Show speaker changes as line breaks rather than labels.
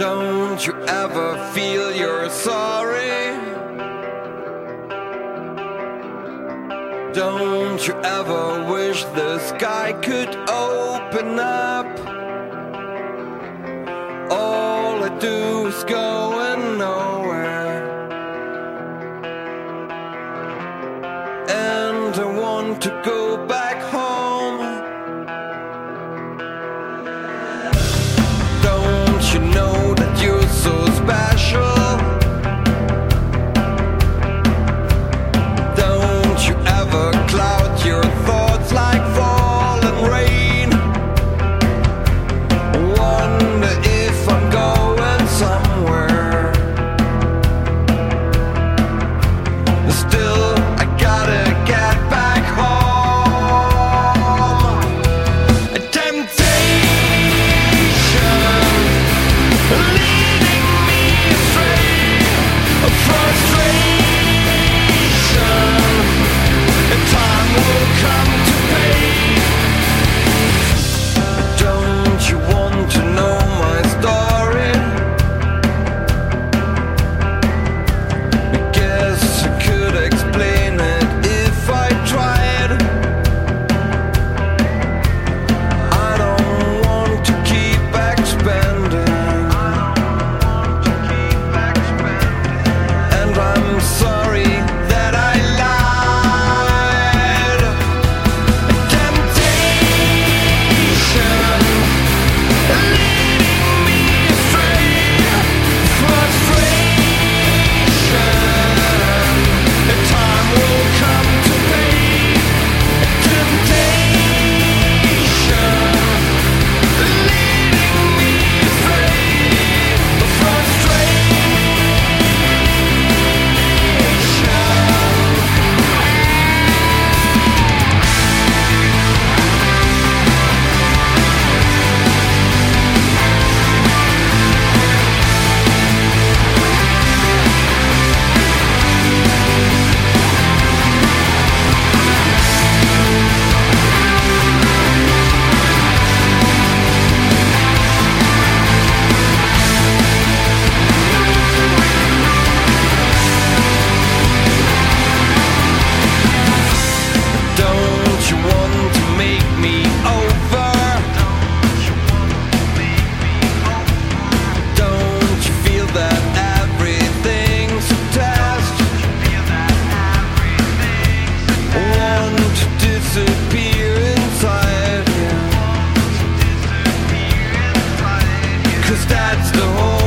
Don't you ever feel you're sorry? Don't you ever wish the sky could open up? All I do is go and nowhere, and I want to go back home. Don't you know that you're so special? Don't you ever cloud your thoughts like falling rain? Wonder if I'm going somewhere. Still, I gotta get back home. A temptation leading me astray, a frustration, and time will come to pay. Don't you want to know my story? I guess I could explain it if I tried. I don't want to keep expanding, and I'm sorry that I lied. A temptation leading me astray, frustration, the time will come to pay. A temptation leading me astray, Don't you want to make me over? Don't you feel that everything's a test? Want to disappear inside you? 'Cause that's the whole